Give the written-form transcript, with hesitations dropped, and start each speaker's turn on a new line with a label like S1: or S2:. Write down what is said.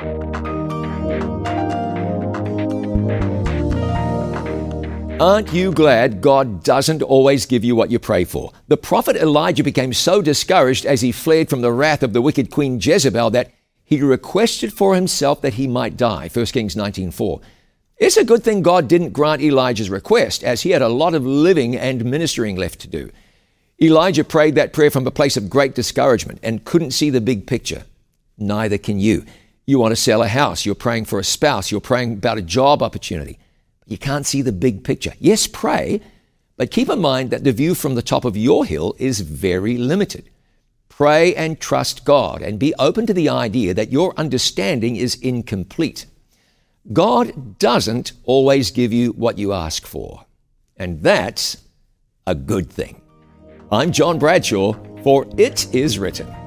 S1: Aren't you glad God doesn't always give you what you pray for? The prophet Elijah became so discouraged as he fled from the wrath of the wicked Queen Jezebel that he requested for himself that he might die. 1 Kings 19:4. It's a good thing God didn't grant Elijah's request, as he had a lot of living and ministering left to do. Elijah prayed that prayer from a place of great discouragement and couldn't see the big picture. Neither can you. You want to sell a house, you're praying for a spouse, you're praying about a job opportunity. You can't see the big picture. Yes, pray, but keep in mind that the view from the top of your hill is very limited. Pray and trust God and be open to the idea that your understanding is incomplete. God doesn't always give you what you ask for, and that's a good thing. I'm John Bradshaw for It Is Written.